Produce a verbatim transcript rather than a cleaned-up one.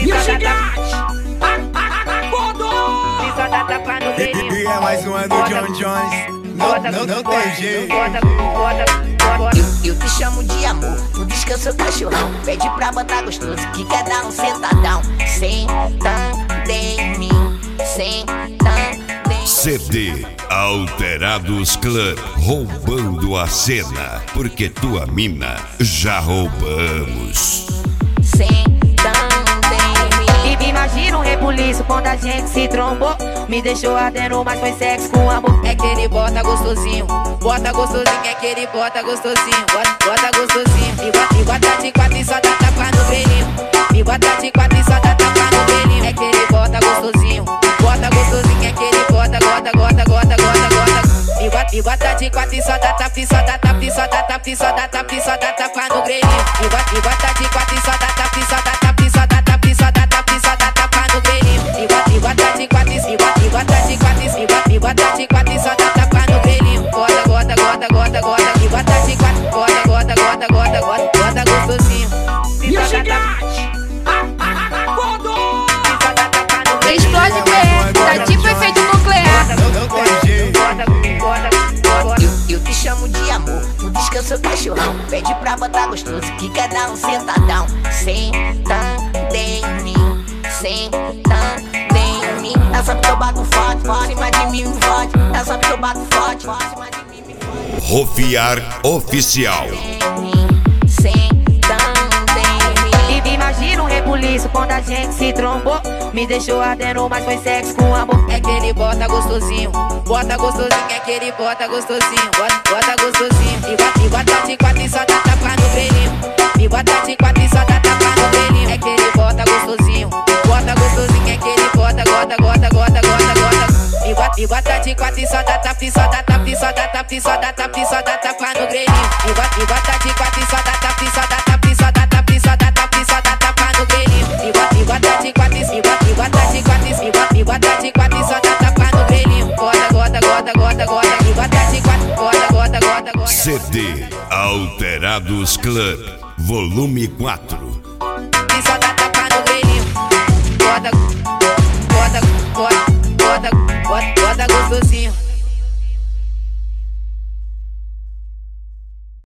Pisa da Pisa da tapa no grelhinho. E é mais uma do John Jones. Não, não, não tem jeito. Eu, eu te chamo de amor, tu diz que eu sou cachorrão. Pede pra botar gostoso, que quer dar um sentadão. Sentando em mim, sentando em C D Alterados Club, roubando a cena, porque tua mina já roubamos. Imagina um rebuliço quando a gente se trombou. Me deixou ardendo, mas foi sexo com amor. É que ele bota gostosinho, bota gostosinho. É que ele bota gostosinho, bota, bota gostosinho. Me bota, me bota de quatro e só dá tapa no grelhinho. Me bota de quatro e só dá tapa no grelhinho. É que ele bota gostosinho, bota gostosinho. É que ele bota, bota, bota, bota, bota, bota. Me bota, me bota de quatro e só dá tapa, e só dá tapa, e só dá tapa, e só dá tapa, e só dá tapa no grelhinho. Me bota, me bota de quatro e só dá tapa, e só dá tapa, e só dá tapa, e só dá tapa, e só dá tapa no grelhinho. Me bota, me bota de quatro, me bota, me bota de quatro, me bota, me bota de quatro e só dá tapa no grelhinho. Gota, gota, gota, gota, gota. Me bota de quatro, gota, gota, gota, gota, gota, gota gostosinho. E só dá tapa. Explode P R, tá tipo efeito nuclear. Não tem jeito. Eu, eu te chamo de amor, tu diz que eu sou cachorrão. Pede pra botar gostoso, que quer dar um sentadão. Sentando em mim, sentando em mim. Ela sabe que eu bato forte, forte, cima de mim me fode. Ela sabe que eu bato forte, forte, cima de mim me fode. Rofiar Oficial. Imagina um rebuliço quando a gente se trombou. Me deixou ardendo, mas foi sexo com amor. É que ele bota gostosinho, bota gostosinho. É que ele bota gostosinho, bota, bota gostosinho. Me bota, me bota de quatro e só dá tapa no grelhinho. Me bota de quatro e só dá tapa no grelhinho. É que ele bota gostosinho, bota gostosinho. É que ele bota, gota, gota, gota, gota, gota. Me bota, me bota de quatro e só dá tapa, e só dá tapa, e só dá tapa, e só dá tapa, e só dá tapa no grelhinho. Me bota, me bota de quatro e só dá tapa, e só dá tapa, e só dá tapa, e só dá tapa, e só dá tapa no grelhinho. Me bota, me bota de quatro, me bota, me bota de quatro, me bota, me bota de quatro e só dá tapa no grelhinho. Gota, gota, gota, gota, gota. Me bota de quatro, gota, gota, gota, gota. C D Alterados Club, volume quatro. E só dá tapa no grelhinho. Gota, gota, gota, gota, gota, gota gostosinho.